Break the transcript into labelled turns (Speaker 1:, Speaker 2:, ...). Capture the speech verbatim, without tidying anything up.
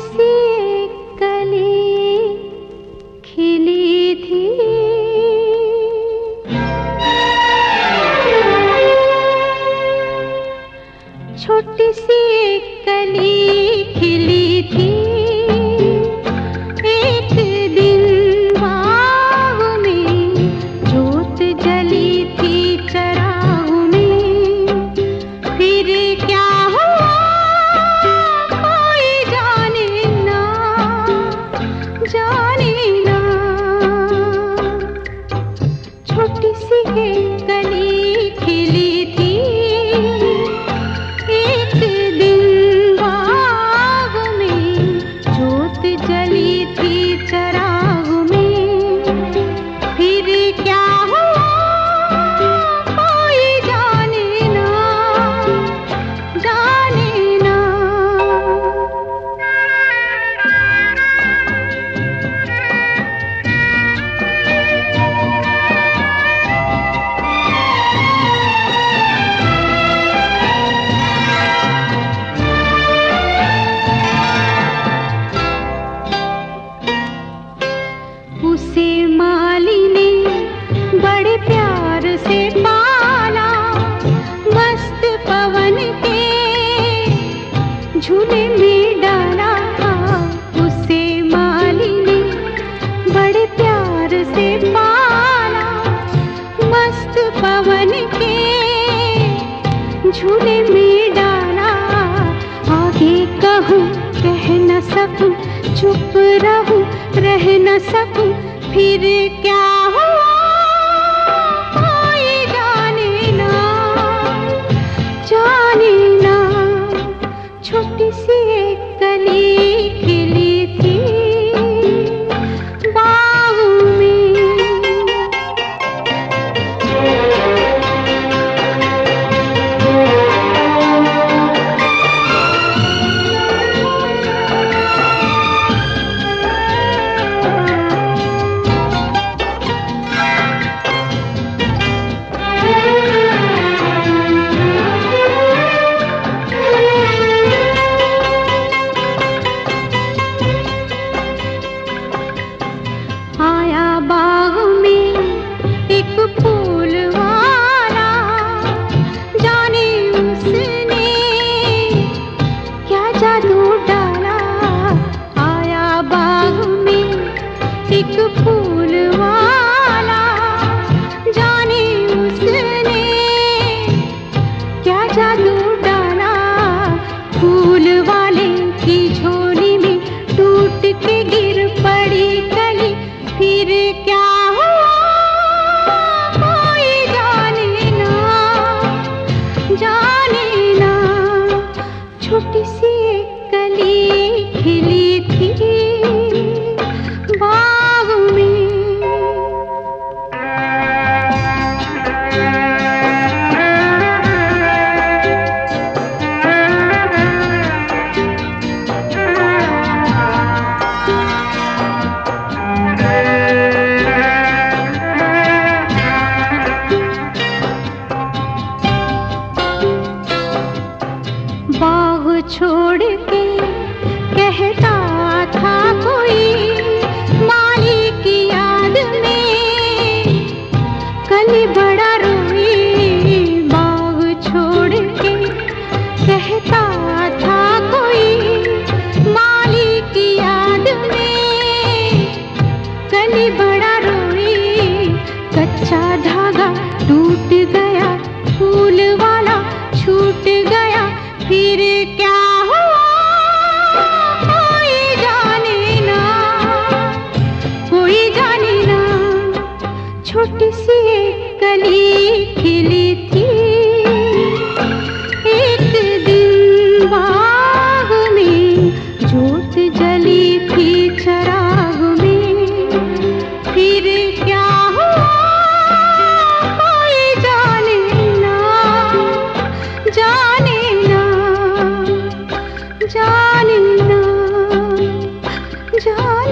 Speaker 1: सी एक कली खिली थी, छोटी सी एक कली खिली थी। एक दिन बाग में जोत जली थी चराग में, फिर क्या हुआ कोई जाने ना, जाने ना। छोटी सी एक कली खिली थी, जली थी चराग में, फिर क्या हुआ कोई जाने ना, जाने ना। उसे माली ने बड़े प्यार से पाला, मस्त पवन के झूले में डाला। उसे माली ने बड़े प्यार से पाला, मस्त पवन के झूले में डाला। आगे कहूँ कह न सकूं, चुप रहूं रह न सकूं, फिर क्या हुआ कोई जाने ना, जाने ना। छोटी सी एक कली खिली थी बाग में। आया बाग में एक फूल वाला, जाने उसने क्या जादू डाला। आया बाग में एक फूल वाला, जाने उसने क्या जादू डाला। फूल वाले की झोली में टूट के गिर पड़ी कली, फिर क्या हुआ कोई जाने ना, जाने ना। छोटी सी एक कली खिली थी बाग में। बाग छोड़ के कहता था कोई, माली की याद में कली बड़ा रोई। बाग छोड़ के कहता था कोई, माली की याद में कली बड़ा रोई। कच्चा धागा टूट गया, फूल वाला छूट गया, फिर क्या हुआ कोई जाने ना, कोई जाने ना। छोटी सी एक कली खिली थी, एक दिन बाग में जोत जली थी चराग में, फिर क्या हुआ कोई जाने ना, जाने जाने ना, जाने